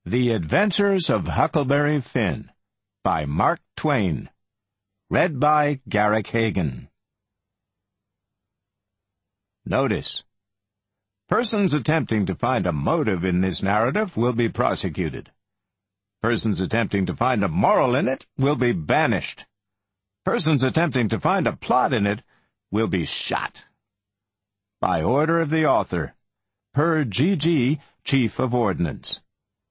The Adventures of Huckleberry Finn by Mark Twain. Read by Garrick Hagan. Notice: persons attempting to find a motive in this narrative will be prosecuted. Persons attempting to find a moral in it will be banished. Persons attempting to find a plot in it will be shot. By order of the author, per G.G., Chief of Ordnance.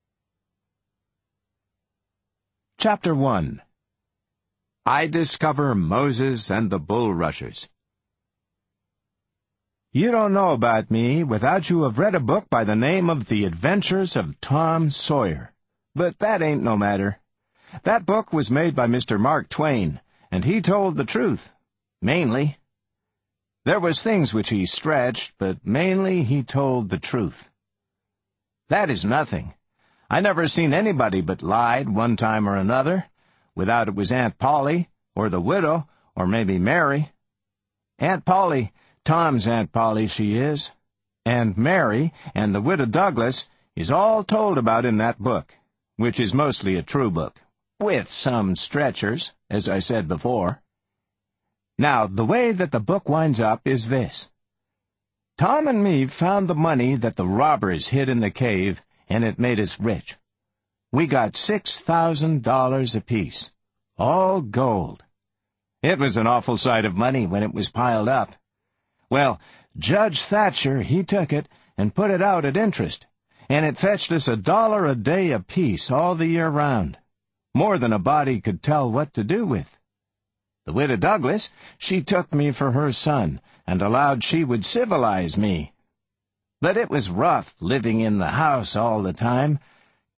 Chapter 1. I Discover Moses and the Bulrushers. You don't know about me without you have read a book by the name of The Adventures of Tom Sawyer. But that ain't no matter. That book was made by Mr. Mark Twain, and he told the truth, mainly. There was things which he stretched, but mainly he told the truth. That is nothing. I never seen anybody but lied one time or another, without it was Aunt Polly, or the widow, or maybe Mary. Aunt Polly, Tom's Aunt Polly she is, and Mary and the widow Douglas is all told about in that book, which is mostly a true book, with some stretchers, as I said before. Now, the way that the book winds up is this. Tom and me found the money that the robbers hid in the cave, and it made us rich. We got $6,000 apiece, all gold. It was an awful sight of money when it was piled up. Well, Judge Thatcher, he took it and put it out at interest, and it fetched us $1 a day apiece all the year round, more than a body could tell what to do with. The widow Douglas, she took me for her son, and allowed she would civilize me. But it was rough living in the house all the time,